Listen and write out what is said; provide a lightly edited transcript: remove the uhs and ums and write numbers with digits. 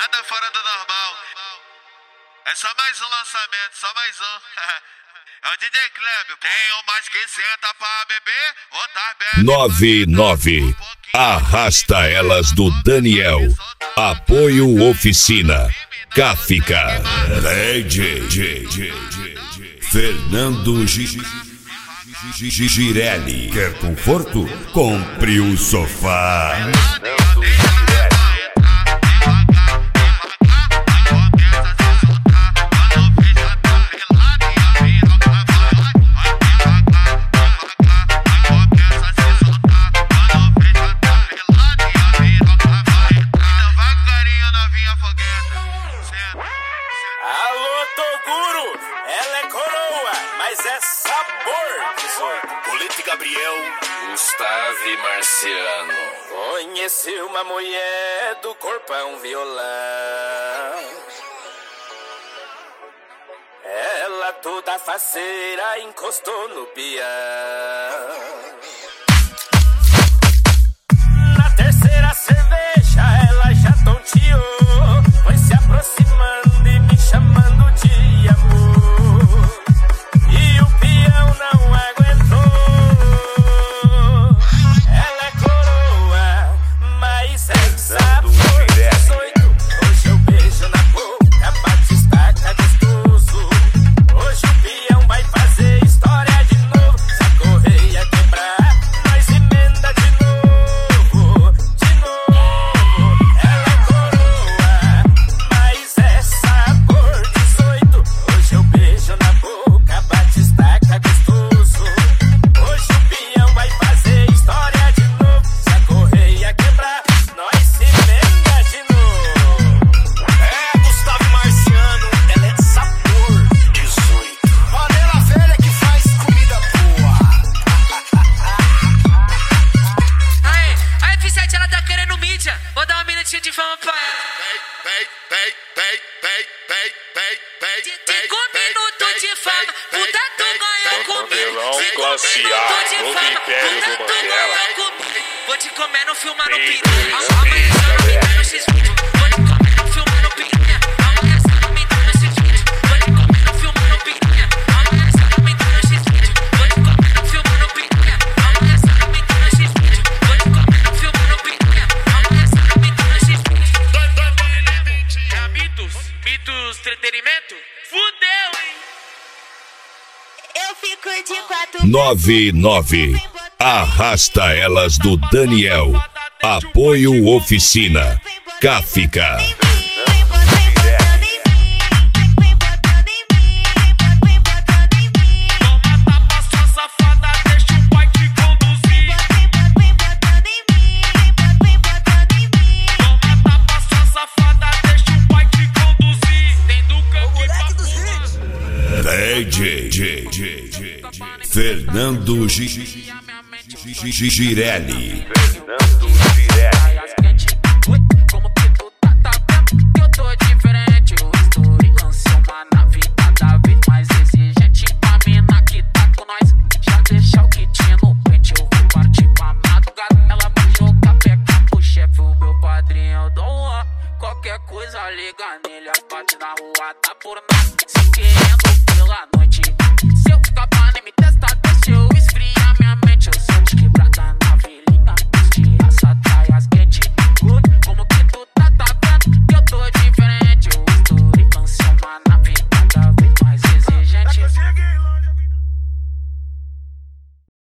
nada fora do normal. É só mais um lançamento, só mais um. É o DJ Kleber. Tem umas que senta pra beber, outras bebe. 99. Arrasta Elas do Daniel. Apoio Oficina. Cáfica. DJ Fernando Girelli. Quer conforto? Compre o sofá. Alô, Toguro, ela é coroa, mas é sabor. 18. Colete Gabriel, Gustavo e Marciano. Conheci uma mulher do corpão violão. Ela toda faceira encostou no peão. Na terceira cerveja ela já tonteou, foi se aproximando e me chamando de amor. E o peão não aguentou. Ela é coroa, mas é sabor. 18. Hoje eu beijo na boca, batistaca gostoso. Hoje o peão vai fazer história de novo. Se a correia quebrar, nós emenda de novo. De novo. Ela é coroa, mas é sabor. 18. Hoje eu beijo na boca, batistaca gostoso. Hoje o peão vai fazer história de novo. Se a correia quebrar, nós emenda de novo. É Gustavo e Marciano, ela é sabor. 18. Panela velha que faz comida boa. A F7 ela tá querendo mídia. Vou dar um minutinho de fama pra ela. 5 minutos de fama, puta tu ganhou comigo. 5 classe A, minutos de novo fama, império puta do tu Mandela. ganhou comigo. Vou te comer no filmar no piranha. Amanhã só não me dá no X-Vídeo. Vou te comer no filmar no piranha. Amanhã só não me dá no X-Vídeo. Vou te comer no filmar no piranha. Amanhã só não me dá no X-Vídeo. Vou te comer no filmar no piranha. Amanhã só não me dá no X-Vídeo. Vou te comer no filmar no piranha. Amanhã só não me dá no X-Vídeo. Mitos, entretenimento? Fudeu, hein? Eu fico de 4. 99. Arrasta Elas do Daniel. Apoio Oficina. Cáfica. DJ Fernando Girelli. Como que tu tá vendo que eu tô diferente? O Story lançou uma nave cada vez mais exigente. A mina que tá com nós já deixa o kit no pente. Eu vou partir pra madrugada, ela vai jogar peca pro chefe. O meu padrinho Dom Juan, qualquer coisa liga nele. As partes na rua tá por nada, se querendo pela noite.